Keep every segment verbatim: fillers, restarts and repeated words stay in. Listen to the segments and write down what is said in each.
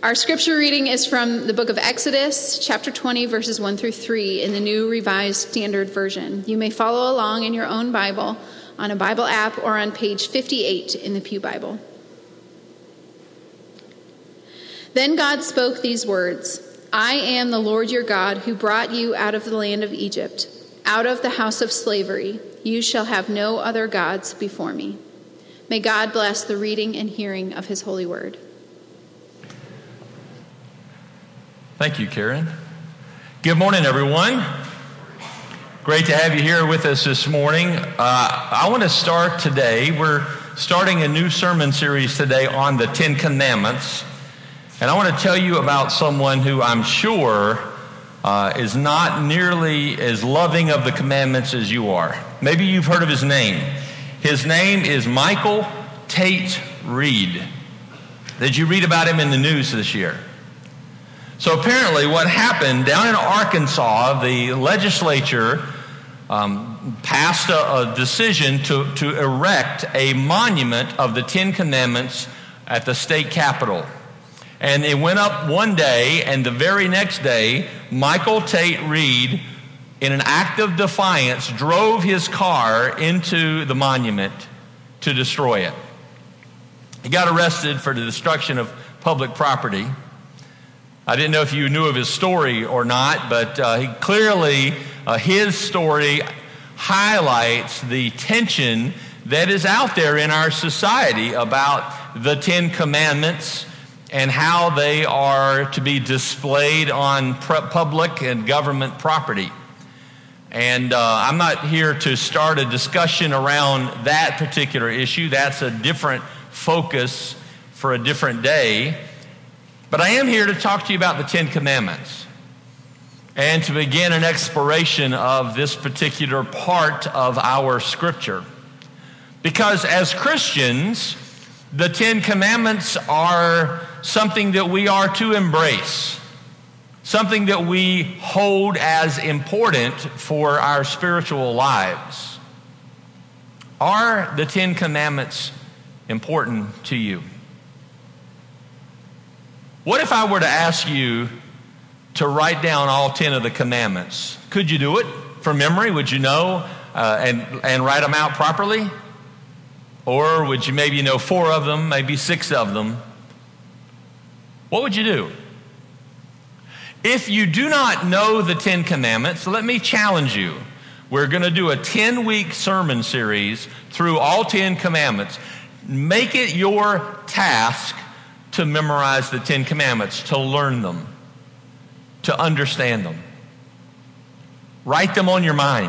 Our scripture reading is from the book of Exodus, chapter twenty, verses one through three in the New Revised Standard Version. You may follow along in your own Bible on a Bible app or on page fifty-eight in the Pew Bible. Then God spoke these words, I am the Lord your God who brought you out of the land of Egypt, out of the house of slavery. You shall have no other gods before me. May God bless the reading and hearing of his holy word. Thank you, Karen. Good morning, everyone. Great to have you here with us this morning. Uh, I want to start today. We're starting a new sermon series today on the Ten Commandments. And I want to tell you about someone who I'm sure uh, is not nearly as loving of the commandments as you are. Maybe you've heard of his name. His name is Michael Tate Reed. Did you read about him in the news this year? So apparently what happened down in Arkansas, the legislature um, passed a, a decision to, to erect a monument of the Ten Commandments at the state capitol. And it went up one day, and the very next day, Michael Tate Reed, in an act of defiance, drove his car into the monument to destroy it. He got arrested for the destruction of public property. I didn't know if you knew of his story or not, but uh, he clearly, uh, his story highlights the tension that is out there in our society about the Ten Commandments and how they are to be displayed on public and government property. And uh, I'm not here to start a discussion around that particular issue. That's a different focus for a different day. But I am here to talk to you about the Ten Commandments and to begin an exploration of this particular part of our scripture. Because as Christians, the Ten Commandments are something that we are to embrace, something that we hold as important for our spiritual lives. Are the Ten Commandments important to you? What if I were to ask you to write down all ten of the commandments? Could you do it from memory? Would you know uh, and, and write them out properly? Or would you maybe know four of them, maybe six of them? What would you do? If you do not know the Ten Commandments, let me challenge you. We're going to do a ten-week sermon series through all ten commandments. Make it your task to memorize the Ten Commandments, to learn them, to understand them. Write them on your mind.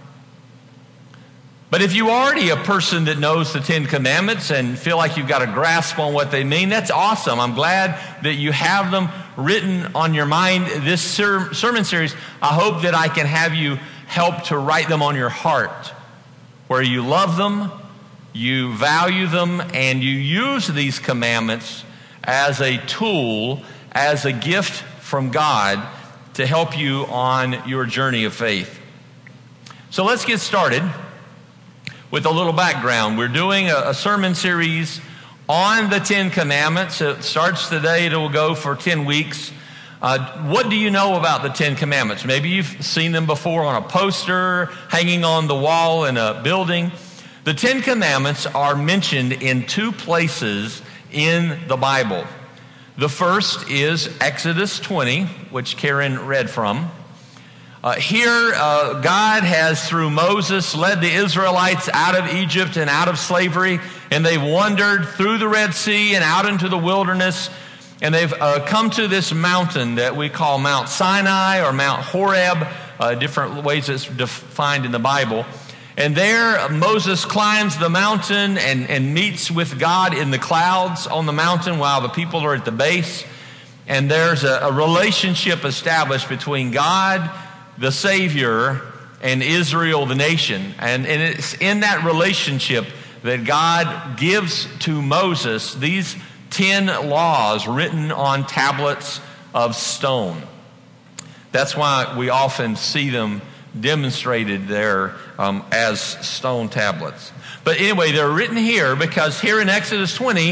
But if you're already a person that knows the Ten Commandments and feel like you've got a grasp on what they mean, that's awesome. I'm glad that you have them written on your mind. This ser- sermon series, I hope that I can have you help to write them on your heart, where you love them, you value them, and you use these commandments as a tool, as a gift from God to help you on your journey of faith. So let's get started with a little background. We're doing a, a sermon series on the Ten Commandments. It starts today. It will go for ten weeks. Uh, what do you know about the Ten Commandments? Maybe you've seen them before on a poster, hanging on the wall in a building. The Ten Commandments are mentioned in two places in the Bible. The first is Exodus twenty, which Karen read from. Uh, here, uh, God has, through Moses, led the Israelites out of Egypt and out of slavery, and they've wandered through the Red Sea and out into the wilderness, and they've uh, come to this mountain that we call Mount Sinai or Mount Horeb, uh, different ways it's defined in the Bible. And there, Moses climbs the mountain and, and meets with God in the clouds on the mountain while the people are at the base. And there's a, a relationship established between God, the Savior, and Israel, the nation. And, and it's in that relationship that God gives to Moses these ten laws written on tablets of stone. That's why we often see them demonstrated there um, as stone tablets. But anyway, they're written here because here in Exodus twenty,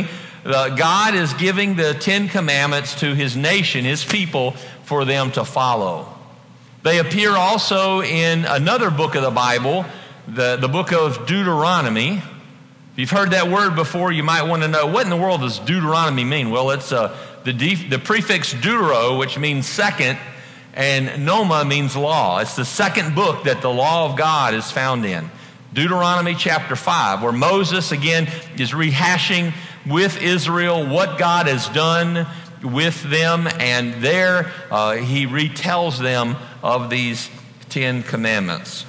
uh, God is giving the Ten Commandments to his nation, his people, for them to follow. They appear also in another book of the Bible, the, the book of Deuteronomy. If you've heard that word before, you might want to know, what in the world does Deuteronomy mean? Well, it's uh, the, de- the prefix deutero, which means second, and noma means law. It's the second book that the law of God is found in. Deuteronomy chapter five, where Moses again is rehashing with Israel what God has done with them, and there uh, he retells them of these Ten Commandments.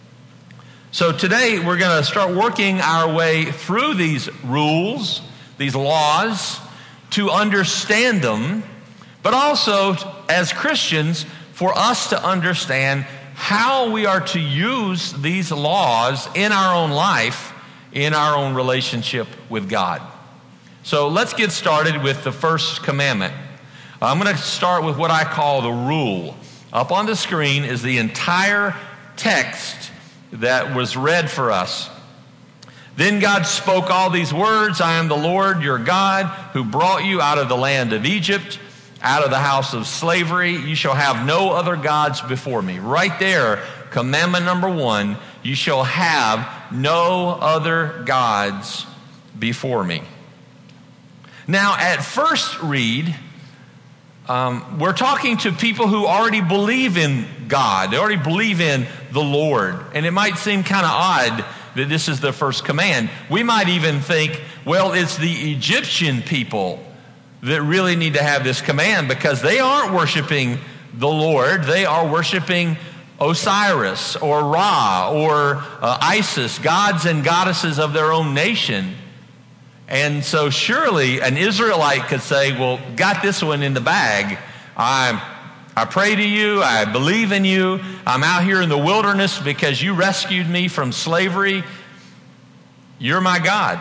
So today we're going to start working our way through these rules, these laws, to understand them, but also as Christians for us to understand how we are to use these laws in our own life, in our own relationship with God. So let's get started with the first commandment. I'm going to start with what I call the rule. Up on the screen is the entire text that was read for us. Then God spoke all these words, I am the Lord your God who brought you out of the land of Egypt, out of the house of slavery. You shall have no other gods before me. Right there, commandment number one, you shall have no other gods before me. Now, at first read, um, we're talking to people who already believe in God. They already believe in the Lord. And it might seem kind of odd that this is the first command. We might even think, well, it's the Egyptian people that really need to have this command because they aren't worshiping the Lord. They are worshiping Osiris or Ra or uh, Isis, gods and goddesses of their own nation. And so surely an Israelite could say, well, got this one in the bag. I, I pray to you. I believe in you. I'm out here in the wilderness because you rescued me from slavery. You're my God.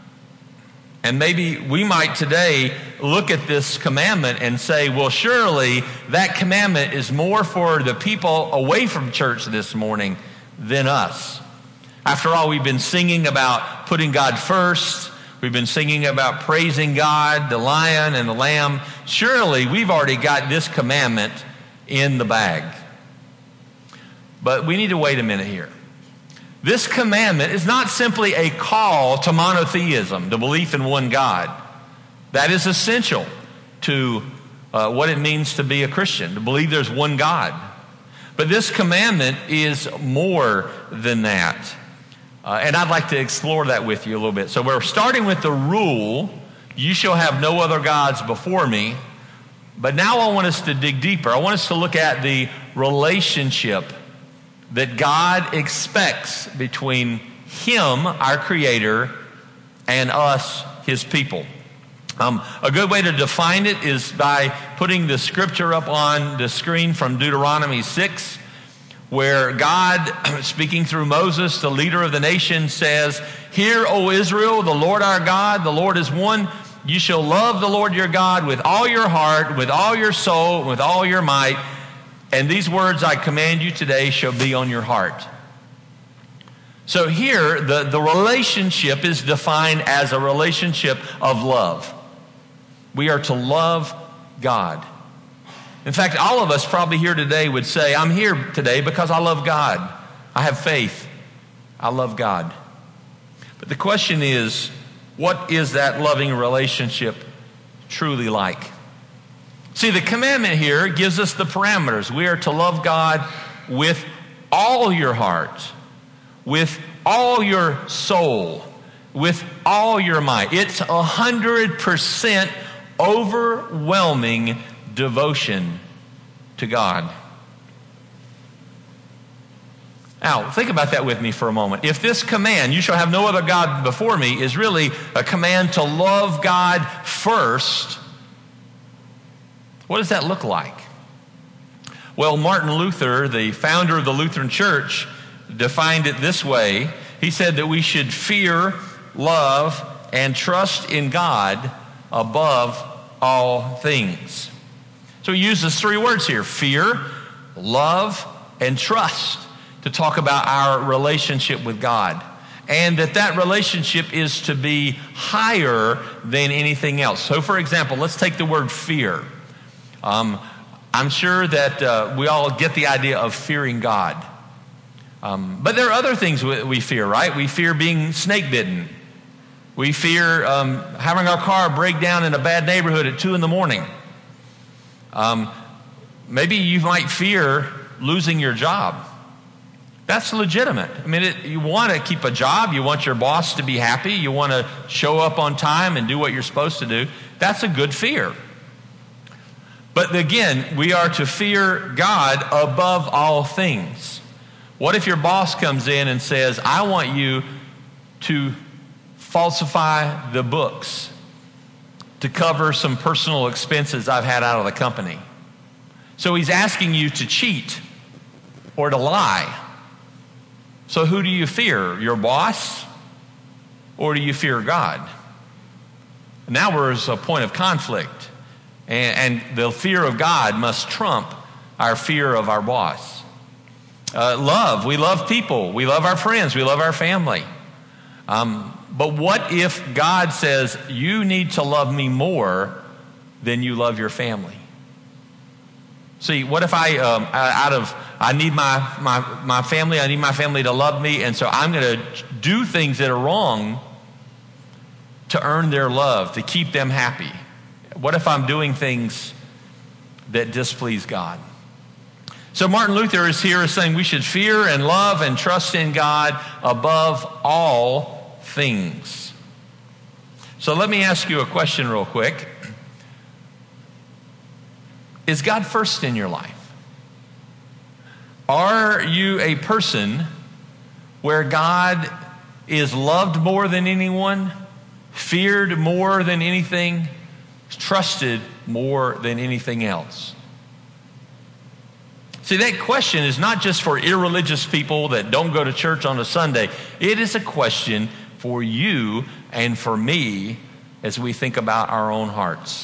And maybe we might today look at this commandment and say, well, surely that commandment is more for the people away from church this morning than us. After all, we've been singing about putting God first. We've been singing about praising God, the lion and the lamb. Surely we've already got this commandment in the bag. But we need to wait a minute here. This commandment is not simply a call to monotheism, the belief in one God. That is essential to uh, what it means to be a Christian, to believe there's one God. But this commandment is more than that. Uh, and I'd like to explore that with you a little bit. So we're starting with the rule, you shall have no other gods before me. But now I want us to dig deeper. I want us to look at the relationship that God expects between him, our Creator, and us, his people. Um, a good way to define it is by putting the scripture up on the screen from Deuteronomy six, where God, speaking through Moses, the leader of the nation, says, Hear, O Israel, the Lord our God, the Lord is one. You shall love the Lord your God with all your heart, with all your soul, with all your might. And these words I command you today shall be on your heart. So here, the, the relationship is defined as a relationship of love. We are to love God. In fact, all of us probably here today would say, I'm here today because I love God. I have faith. I love God. But the question is, what is that loving relationship truly like? See, the commandment here gives us the parameters. We are to love God with all your heart, with all your soul, with all your might. It's a hundred percent overwhelming devotion to God. Now, think about that with me for a moment. If this command, you shall have no other God before me, is really a command to love God first, what does that look like? Well, Martin Luther, the founder of the Lutheran Church, defined it this way. He said that we should fear, love, and trust in God above all things. So he uses three words here: fear, love, and trust, to talk about our relationship with God. and that that relationship is to be higher than anything else. So, for example, let's take the word fear. Um, I'm sure that uh, we all get the idea of fearing God. Um, but there are other things we, we fear, right? We fear being snake bitten. We fear um, having our car break down in a bad neighborhood at two in the morning. Um, maybe you might fear losing your job. That's legitimate. I mean, it, you want to keep a job. You want your boss to be happy. You want to show up on time and do what you're supposed to do. That's a good fear. But again, we are to fear God above all things. What if your boss comes in and says, I want you to falsify the books to cover some personal expenses I've had out of the company? So he's asking you to cheat or to lie. So who do you fear? Your boss? Or do you fear God? Now there's a point of conflict. And, and the fear of God must trump our fear of our boss. Uh, love. We love people. We love our friends. We love our family. Um, but what if God says, you need to love me more than you love your family? See, what if I, um, out of, I need my, my, my family, I need my family to love me, and so I'm going to do things that are wrong to earn their love, to keep them happy. What if I'm doing things that displease God? So Martin Luther is here saying we should fear and love and trust in God above all things. So let me ask you a question real quick. Is God first in your life? Are you a person where God is loved more than anyone, feared more than anything, trusted more than anything else? See, that question is not just for irreligious people that don't go to church on a Sunday. It is a question for you and for me as we think about our own hearts.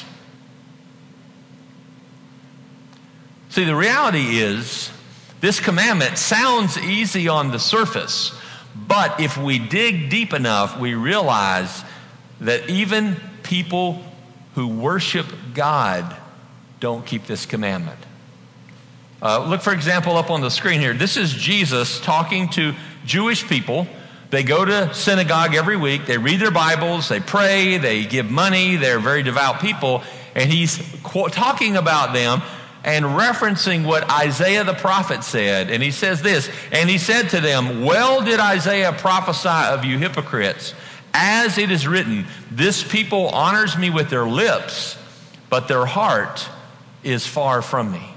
See, the reality is this commandment sounds easy on the surface, but if we dig deep enough, we realize that even people who worship God don't keep this commandment. Uh, look, for example, up on the screen here. This is Jesus talking to Jewish people. They go to synagogue every week. They read their Bibles. They pray. They give money. They're very devout people. And he's qu- talking about them and referencing what Isaiah the prophet said. And he says this, and he said to them, well did Isaiah prophesy of you hypocrites, as it is written, this people honors me with their lips, but their heart is far from me.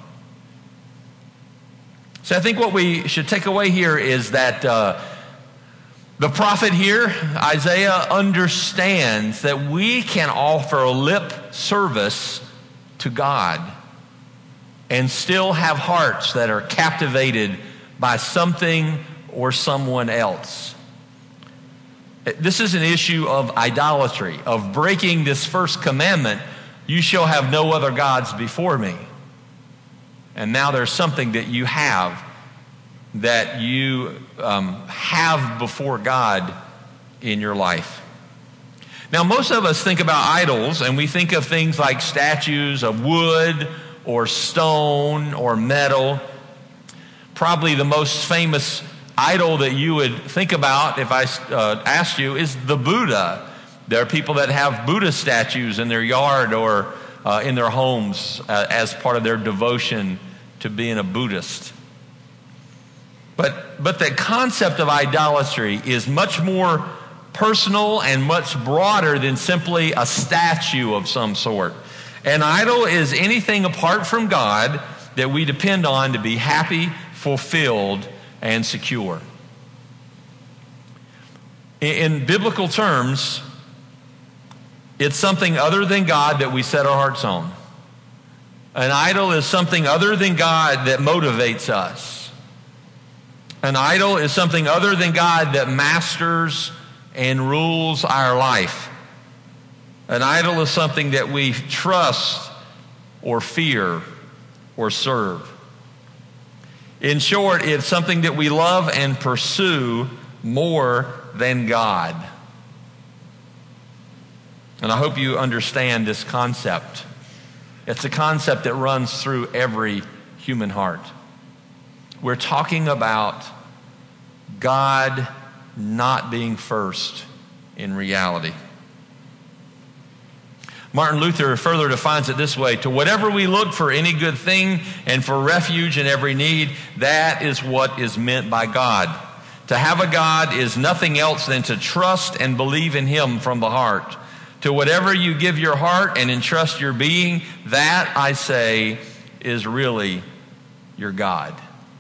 So I think what we should take away here is that uh, the prophet here, Isaiah, understands that we can offer lip service to God and still have hearts that are captivated by something or someone else. This is an issue of idolatry, of breaking this first commandment, you shall have no other gods before me. And now there's something that you have that you um, have before God in your life. Now, most of us think about idols, and we think of things like statues of wood or stone or metal. Probably the most famous idol that you would think about if I uh, asked you is the Buddha. There are people that have Buddha statues in their yard or uh, in their homes uh, as part of their devotion to being a Buddhist. But, but the concept of idolatry is much more personal and much broader than simply a statue of some sort. An idol is anything apart from God that we depend on to be happy, fulfilled, and secure. In, in biblical terms, it's something other than God that we set our hearts on. An idol is something other than God that motivates us. An idol is something other than God that masters and rules our life. An idol is something that we trust or fear or serve. In short, it's something that we love and pursue more than God. And I hope you understand this concept. It's a concept that runs through every human heart. We're talking about God not being first in reality. Martin Luther further defines it this way: to whatever we look for any good thing and for refuge in every need, that is what is meant by God. To have a God is nothing else than to trust and believe in Him from the heart. To whatever you give your heart and entrust your being, that, I say, is really your God.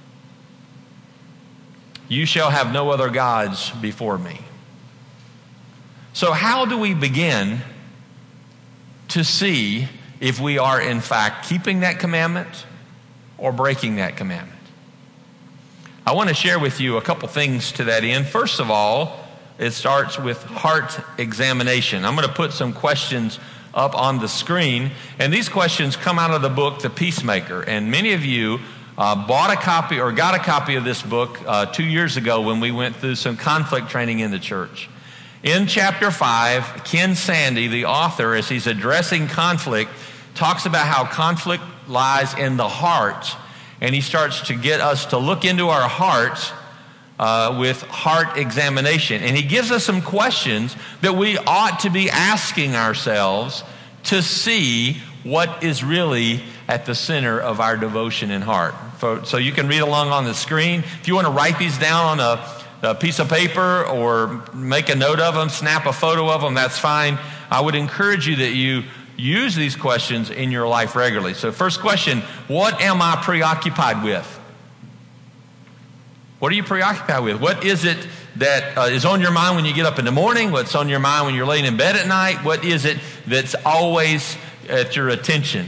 You shall have no other gods before me. So how do we begin to see if we are in fact keeping that commandment or breaking that commandment? I want to share with you a couple things to that end. First of all, it starts with heart examination. I'm going to put some questions up on the screen, and these questions come out of the book, The Peacemaker. And many of you uh, bought a copy or got a copy of this book uh, two years ago when we went through some conflict training in the church. In chapter five, Ken Sande, the author, as he's addressing conflict, talks about how conflict lies in the heart. And he starts to get us to look into our hearts uh, with heart examination. And he gives us some questions that we ought to be asking ourselves to see what is really at the center of our devotion and heart. So you can read along on the screen. If you want to write these down on a, a piece of paper or make a note of them, snap a photo of them, that's fine. I would encourage you that you use these questions in your life regularly. So first question, what am I preoccupied with? What are you preoccupied with? What is it that uh, is on your mind when you get up in the morning? What's on your mind when you're laying in bed at night? What is it that's always at your attention?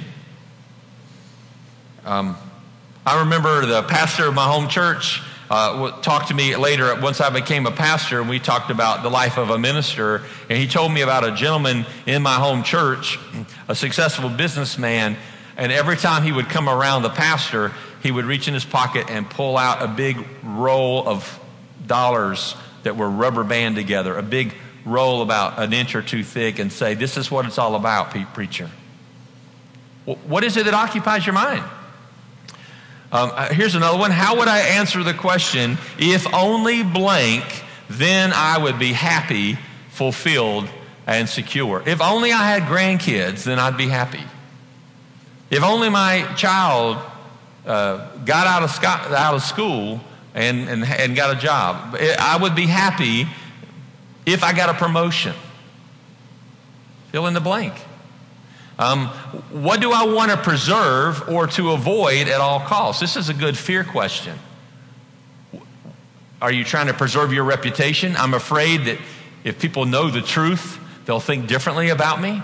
Um, I remember the pastor of my home church Uh, talked to me later once I became a pastor, and we talked about the life of a minister, and he told me about a gentleman in my home church, a successful businessman, and every time he would come around the pastor, he would reach in his pocket and pull out a big roll of dollars that were rubber band together, a big roll about an inch or two thick, and say, "This is what it's all about, preacher." What is it that occupies your mind? Um, here's another one. How would I answer the question, if only blank, then I would be happy, fulfilled, and secure? If only I had grandkids, then I'd be happy. If only my child uh, got out of, sco- out of school and, and, and got a job, I would be happy if I got a promotion. Fill in the blank. Um, what do I want to preserve or to avoid at all costs? This is a good fear question. Are you trying to preserve your reputation? I'm afraid that if people know the truth, they'll think differently about me.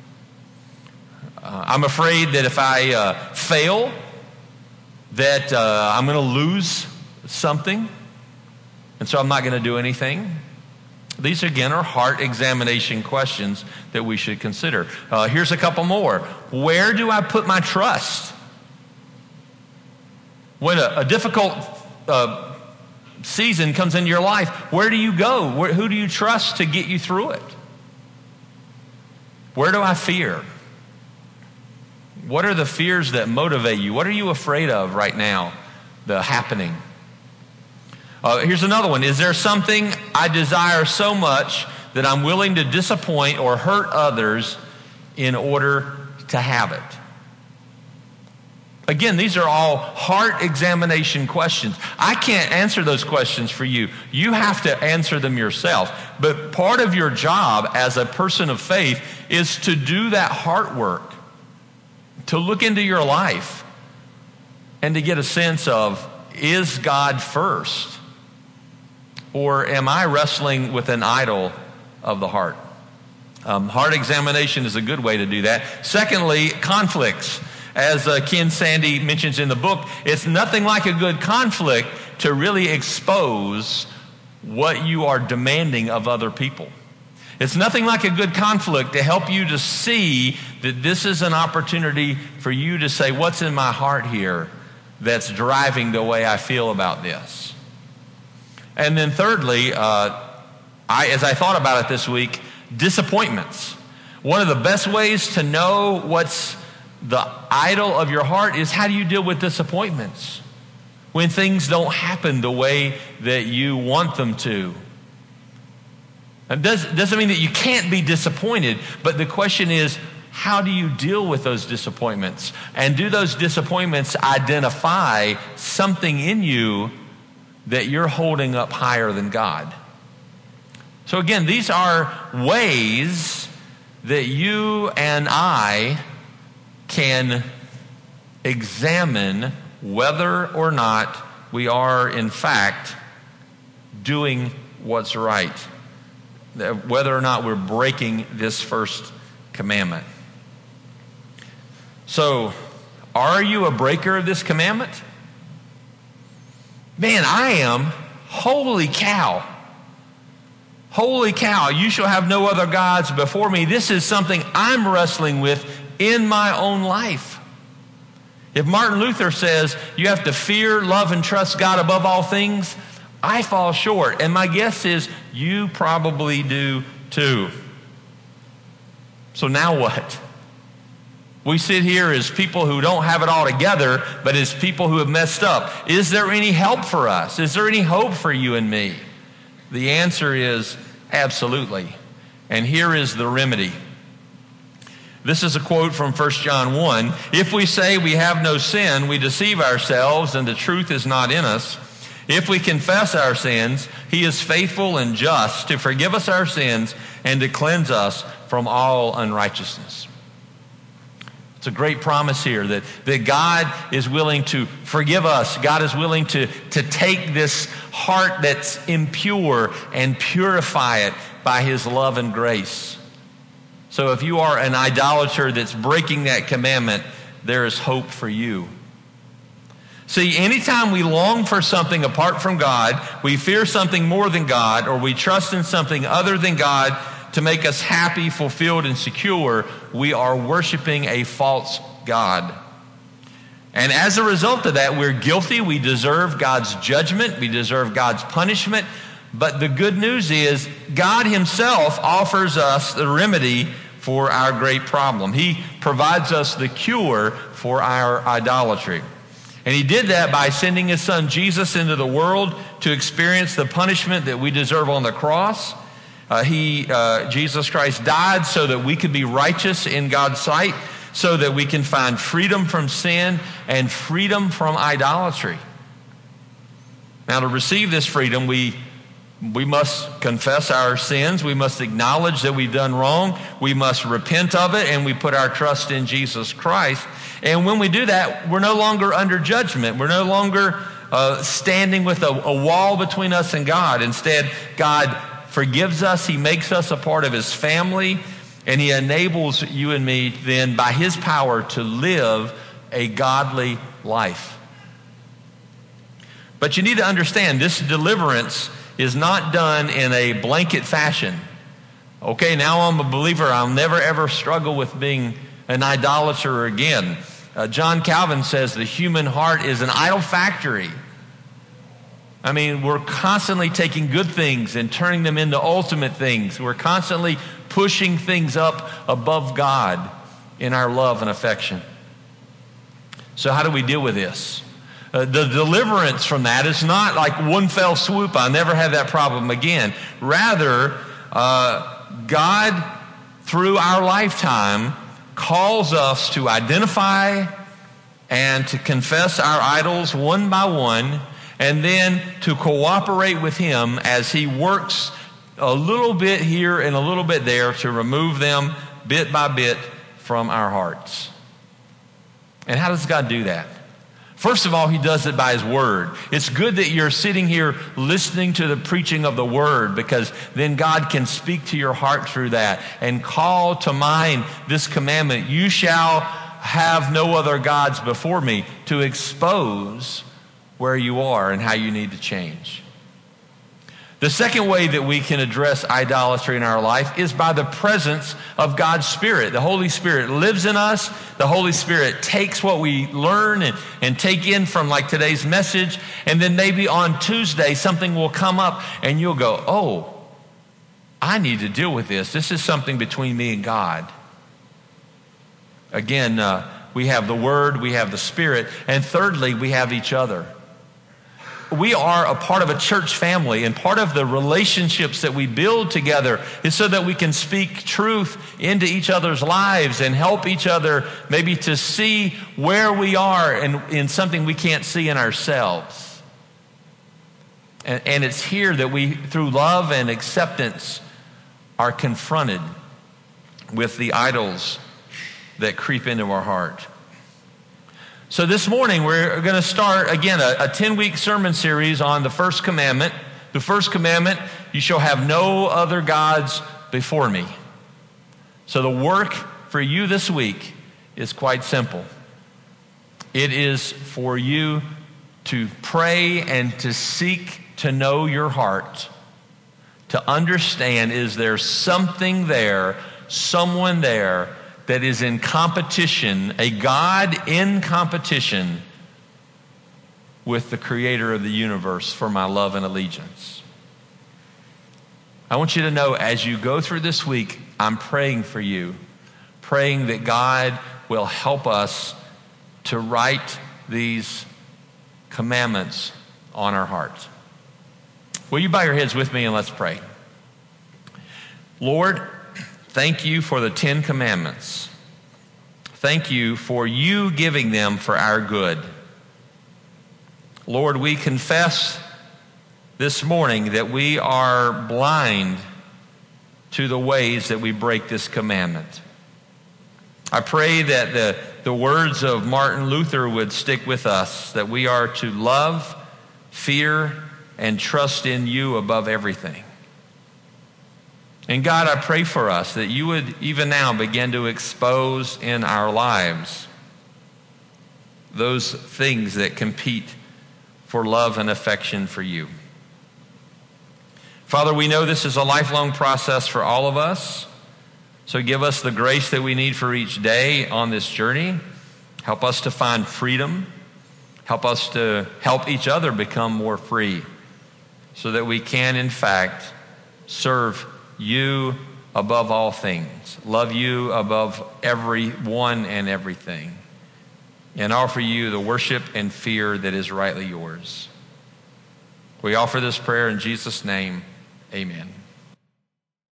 Uh, I'm afraid that if I uh, fail, that uh, I'm going to lose something, and so I'm not going to do anything. These, again, are heart examination questions that we should consider. Uh, here's a couple more. Where do I put my trust? When a, a difficult uh, season comes into your life, where do you go? Where, who do you trust to get you through it? Where do I fear? What are the fears that motivate you? What are you afraid of right now, the happening? Uh, here's another one. Is there something I desire so much that I'm willing to disappoint or hurt others in order to have it? Again, these are all heart examination questions. I can't answer those questions for you. You have to answer them yourself. But part of your job as a person of faith is to do that heart work, to look into your life and to get a sense of, is God first? Or am I wrestling with an idol of the heart? Um, heart examination is a good way to do that. Secondly, conflicts. As uh, Ken Sande mentions in the book, it's nothing like a good conflict to really expose what you are demanding of other people. It's nothing like a good conflict to help you to see that this is an opportunity for you to say, what's in my heart here that's driving the way I feel about this? And then thirdly, uh, I, as I thought about it this week, disappointments. One of the best ways to know what's the idol of your heart is how do you deal with disappointments when things don't happen the way that you want them to. It does, doesn't mean that you can't be disappointed, but the question is, how do you deal with those disappointments? And do those disappointments identify something in you that you're holding up higher than God? So again, these are ways that you and I can examine whether or not we are, in fact, doing what's right. Whether or not we're breaking this first commandment. So, are you a breaker of this commandment? Man, I am. Holy cow. Holy cow, you shall have no other gods before me. This is something I'm wrestling with in my own life. If Martin Luther says you have to fear, love, and trust God above all things, I fall short. And my guess is you probably do too. So now what? We sit here as people who don't have it all together, but as people who have messed up. Is there any help for us? Is there any hope for you and me? The answer is absolutely. And here is the remedy. This is a quote from First John one. If we say we have no sin, we deceive ourselves and the truth is not in us. If we confess our sins, he is faithful and just to forgive us our sins and to cleanse us from all unrighteousness. It's a great promise here that, that God is willing to forgive us. God is willing to, to take this heart that's impure and purify it by his love and grace. So if you are an idolater that's breaking that commandment, there is hope for you. See, anytime we long for something apart from God, we fear something more than God, or we trust in something other than God to make us happy, fulfilled, and secure, we are worshiping a false God. And as a result of that, we're guilty. We deserve God's judgment. We deserve God's punishment. But the good news is God himself offers us the remedy for our great problem. He provides us the cure for our idolatry. And he did that by sending his son Jesus into the world to experience the punishment that we deserve on the cross. Uh, he, uh, Jesus Christ died so that we could be righteous in God's sight, so that we can find freedom from sin and freedom from idolatry. Now, to receive this freedom, we we must confess our sins. We must acknowledge that we've done wrong. We must repent of it, and we put our trust in Jesus Christ. And when we do that, we're no longer under judgment. We're no longer uh, standing with a, a wall between us and God. Instead, God forgives us. He makes us a part of his family, and he enables you and me then by his power to live a godly life. But you need to understand, this deliverance is not done in a blanket fashion. Okay, now I'm a believer. I'll never ever struggle with being an idolater again. Uh, John Calvin says the human heart is an idol factory. I mean, we're constantly taking good things and turning them into ultimate things. We're constantly pushing things up above God in our love and affection. So how do we deal with this? Uh, the deliverance from that is not like one fell swoop. I'll never have that problem again. Rather, uh, God, through our lifetime, calls us to identify and to confess our idols one by one, and then to cooperate with him as he works a little bit here and a little bit there to remove them bit by bit from our hearts. And how does God do that? First of all, he does it by his word. It's good that you're sitting here listening to the preaching of the word, because then God can speak to your heart through that and call to mind this commandment, you shall have no other gods before me, to expose where you are and how you need to change. The second way that we can address idolatry in our life is by the presence of God's Spirit. The Holy Spirit lives in us. The Holy Spirit takes what we learn and, and take in from like today's message, and then maybe on Tuesday something will come up and you'll go, oh, I need to deal with this. This is something between me and God. Again, uh, we have the Word, we have the Spirit, and thirdly, we have each other. We are a part of a church family, and part of the relationships that we build together is so that we can speak truth into each other's lives and help each other maybe to see where we are in, in something we can't see in ourselves. And, and it's here that we, through love and acceptance, are confronted with the idols that creep into our heart. So this morning we're going to start again a ten-week sermon series on the first commandment. The first commandment, you shall have no other gods before me. So the work for you this week is quite simple. It is for you to pray and to seek to know your heart, to understand, is there something there, someone there that is in competition, a God in competition with the creator of the universe for my love and allegiance. I want you to know as you go through this week, I'm praying for you, praying that God will help us to write these commandments on our hearts. Will you bow your heads with me and let's pray. Lord, thank you for the Ten Commandments. Thank you for you giving them for our good. Lord, we confess this morning that we are blind to the ways that we break this commandment. I pray that the, the words of Martin Luther would stick with us, that we are to love, fear, and trust in you above everything. And God, I pray for us that you would even now begin to expose in our lives those things that compete for love and affection for you. Father, we know this is a lifelong process for all of us. So give us the grace that we need for each day on this journey. Help us to find freedom. Help us to help each other become more free so that we can, in fact, serve you above all things, love you above everyone and everything, and offer you the worship and fear that is rightly yours. We offer this prayer in Jesus' name. Amen.